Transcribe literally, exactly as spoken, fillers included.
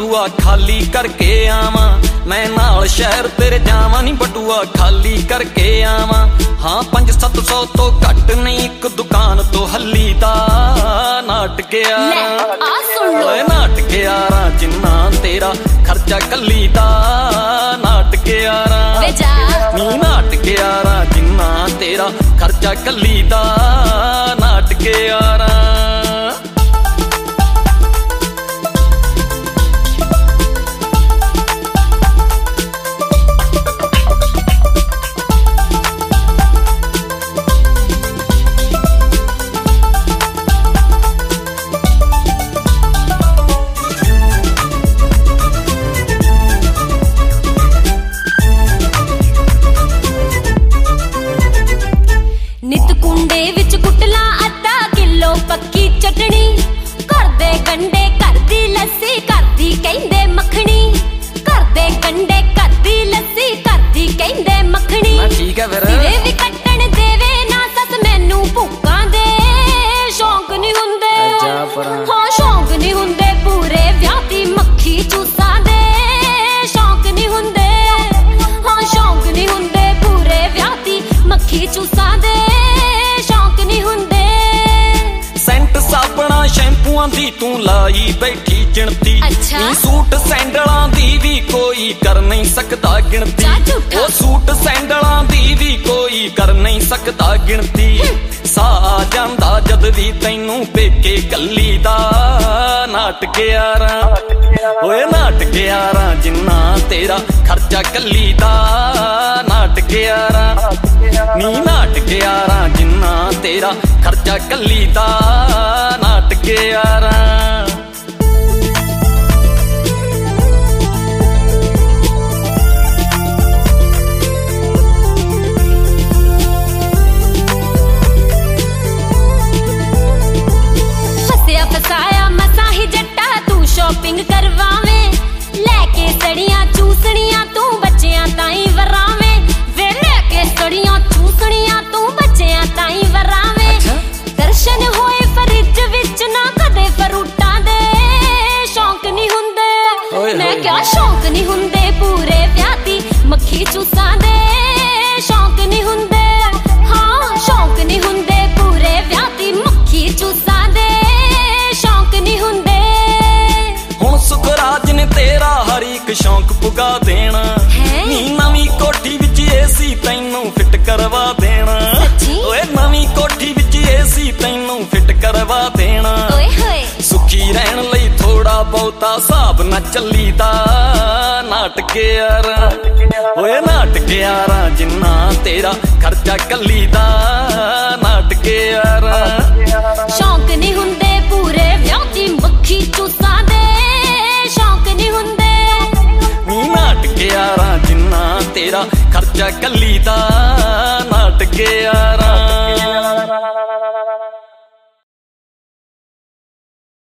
बटुआ खाली करके आवा, मैं नाल शहर तेरे जावा नी बटुआ खाली करके आवा। हाँ पंज सत्त सौ तो घट नहीं एक दुकान तो हली दा नाट के आरा, नाट के आरा जिन्ना तेरा खर्चा कली दा नाट के आरा, नी नाट के आरा जिन्ना तेरा खर्चा कली दा नाट के आरा। नित कुंडे विच कुटला अद्धा किलो पक्की चटनी, घर दे गंडे घर दी लस्सी घर दी कहंदे मखनी, घर दे गंडे घर दी लस्सी घर दी कहंदे मखनी। ठीक है फिर सिरे भी कट्टन देवे ना सस मैनू भुक्कां दे शौक नहीं हुंदे, हाँ शौक नहीं हुंदे पूरे व्याह दी मक्खी चूसा दे शौक नहीं हुंदे, हाँ शौक नहीं हुंदे पूरे व्याह दी मक्खी चूसा दे शौक नहीं हुंदे। सेंट साबणा शैंपूआं दी तू लाई बैठी चिणती, अच्छा? सूट सैंडलां दी भी कोई कर नहीं सकदा गिणती, ओ सूट सैंडलां दी भी कोई कर नहीं सकदा गिणती। सा जांदा जद भी तैनू पेके कल्ली दा नाट के आरा, ओए नाट के आरा जिन्ना तेरा खर्चा कल्ली दा नाट के आरा, नी नाट के आरा जिन्ना तेरा खर्चा कल्ली दा नाट के आरा। फसिया फसाया मसा ही जट्टा तू शॉपिंग करवावे, लैके सड़ियां चूसणियां तू बच्चियां ताई वरावे, वे लैके सड़ियां चूसणियां तू बच्चियां ताई वरावे। दर्शन होए फ्रिज विच ना कदे फरूटां दे शौक नहीं हुंदे, मैं क्या शौक नहीं हुंदे पूरे व्याह दी मक्खी चूसां दे शौक नहीं हुंदे, हाँ शौक नहीं हुंदे पूरे व्याह दी मक्खी चूसां दे शौक नहीं हुंदे। हुण सुखराज ने तेरा हर एक शौक पुगा देना, नी नवीं कोठी विच एसी तैनू फिट करवा देना, ओए नवीं कोठी विच एसी तैनू फिट करवा देना। सुखी रहन लई थोड़ा बहुता हिसाब न चली दा नाट के आरा, ओए नाट के आरा जिन्ना तेरा खर्चा कली दा नाट के आरा। शौक नहीं हुंदे पूरे व्याह दी मक्खी चूसां दे शौक नहीं हुंदे, नी नाट के आरा जिन्ना तेरा खर्चा कली दा नाट के आरा।